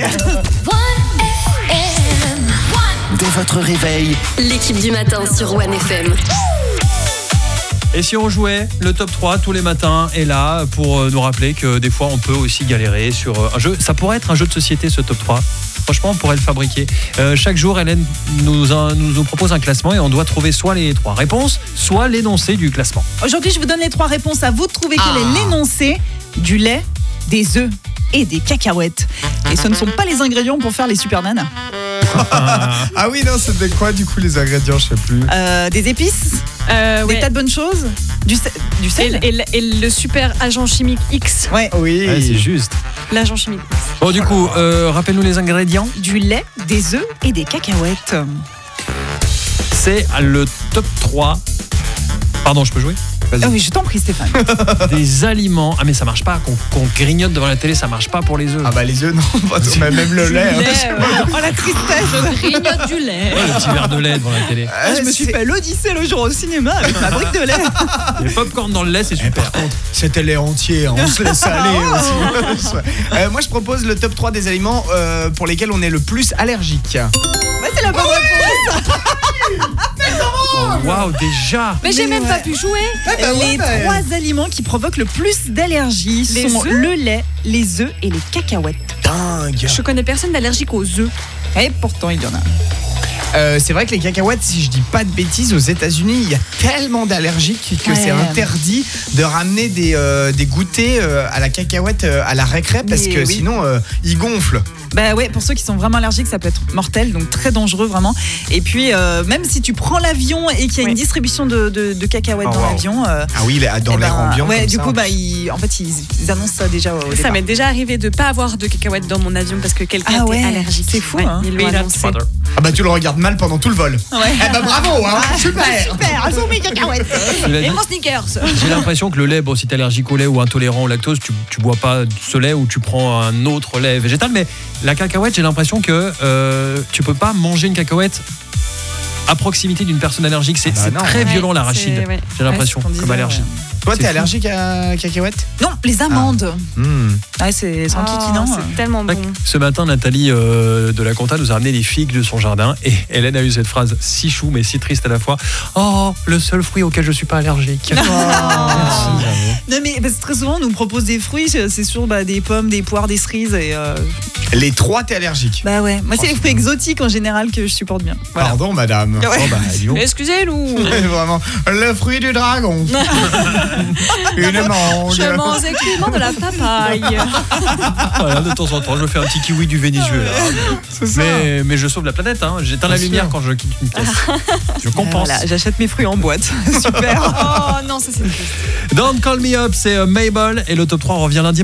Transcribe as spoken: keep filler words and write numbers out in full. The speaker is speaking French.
Dès votre réveil, l'équipe du matin sur One F M. Et si on jouait, le top trois tous les matins est là pour nous rappeler que des fois on peut aussi galérer sur un jeu. Ça pourrait être un jeu de société, ce top trois. Franchement, on pourrait le fabriquer. Euh, chaque jour, Hélène nous, un, nous, nous propose un classement et on doit trouver soit les trois réponses, soit l'énoncé du classement. Aujourd'hui, je vous donne les trois réponses. À vous de trouver quel Ah. est l'énoncé du lait, des œufs et des cacahuètes. Et ce ne sont pas les ingrédients pour faire les super nanas. Ah oui, non, c'était quoi du coup les ingrédients, je sais plus. Euh, des épices, Euh, des ouais. tas de bonnes choses, du, sel- du Et, sel. et le- et le super agent chimique X. Ouais. Oui. Ouais, c'est juste. L'agent chimique X. Bon, du coup, euh, rappelle-nous les ingrédients. Du lait, des œufs et des cacahuètes. C'est le top trois. Pardon, je peux jouer ? Ah oui, je t'en prie, Stéphane. Des aliments. Ah, mais ça marche pas. Qu'on, qu'on grignote devant la télé, ça marche pas pour les œufs. Ah bah les œufs, non, pas tout, mais même le lait. hein. Lait, euh, Oh la tristesse. je grignote du lait. Ouais, le petit verre de lait devant la télé. Ah, je me suis c'est- fait l'Odyssée le jour au cinéma avec ma brique de lait. Les pop-corn dans le lait, c'est Eh, super. par contre, c'était lait entier, hein, on se laisse aller aussi. Euh, moi je propose le top trois des aliments euh, pour lesquels on est le plus allergique. Ouais, c'est la bonne réponse. Oh, waouh, déjà. Mais j'ai Mais même ouais. pas pu jouer. Les trois aliments qui provoquent le plus d'allergies Les sont œufs le lait, les œufs et les cacahuètes. Dingue. Je connais personne d'allergique aux œufs. Et pourtant, il y en a. Euh, c'est vrai que les cacahuètes, si je dis pas de bêtises, aux États-Unis, il y a tellement d'allergiques que Ouais. c'est interdit de ramener des, euh, des goûters euh, à la cacahuète euh, à la récré parce Mais que oui. sinon euh, ils gonflent. Bah ouais, pour ceux qui sont vraiment allergiques, ça peut être mortel, donc très dangereux vraiment. Et puis, euh, même si tu prends l'avion et qu'il y a Ouais. une distribution de, de, de cacahuètes Oh, dans wow. l'avion, euh, Ah oui, là, dans eh l'air ben, ambiant. ouais, comme du ça. coup, bah, ils, en fait, ils, ils annoncent ça déjà au Ça départ. m'est déjà arrivé de pas avoir de cacahuètes dans mon avion parce que quelqu'un Ah était ouais, allergique. c'est fou, Ouais, hein. Ils l'ont Peanut annoncé. butter. Ah bah tu le regardes mal pendant tout le vol. Ouais. Eh bah bravo, hein, super. Super, elles sont mes cacahuètes. Cela dit, Et mon sneakers. j'ai l'impression que le lait, bon, si t'es allergique au lait ou intolérant au lactose, tu, tu bois pas ce lait ou tu prends un autre lait végétal. Mais la cacahuète, j'ai l'impression que euh, tu peux pas manger une cacahuète à proximité d'une personne allergique. C'est, Ah bah c'est non. très Ouais, violent l'arachide. c'est- ouais. J'ai l'impression, Ouais, c'est ce qu'on comme disait, allergie. ouais. Toi C'est t'es fou. allergique à cacahuètes? Non, les amandes. Hmm. Ouais, c'est sans Oh, kikinant. c'est tellement bon. Ce matin, Nathalie euh, de la Compta nous a ramené des figues de son jardin et Hélène a eu cette phrase si chou mais si triste à la fois. Oh, le seul fruit auquel je suis pas allergique. Merci. Non mais parce que très souvent on nous propose des fruits, c'est c'est sûr bah, des pommes, des poires, des cerises et euh, Les trois t'es allergique. bah ouais. Moi c'est les fruits exotiques en général que je supporte bien. Voilà. Pardon madame. Ouais. Oh bah, dis donc. Excusez-nous. Vraiment, le fruit du dragon. Une mangue. Je mange exclusivement de la papaye. Voilà, de temps en temps, je me fais un petit kiwi du Venezuela. C'est ça. Mais, mais je sauve la planète, hein. J'éteins la Bien lumière sûr. quand je quitte une pièce. Je compense. Voilà, j'achète mes fruits en boîte. Super. Oh non, ça c'est triste. Don't Call Me Up, c'est euh, Mabel et le top trois revient lundi.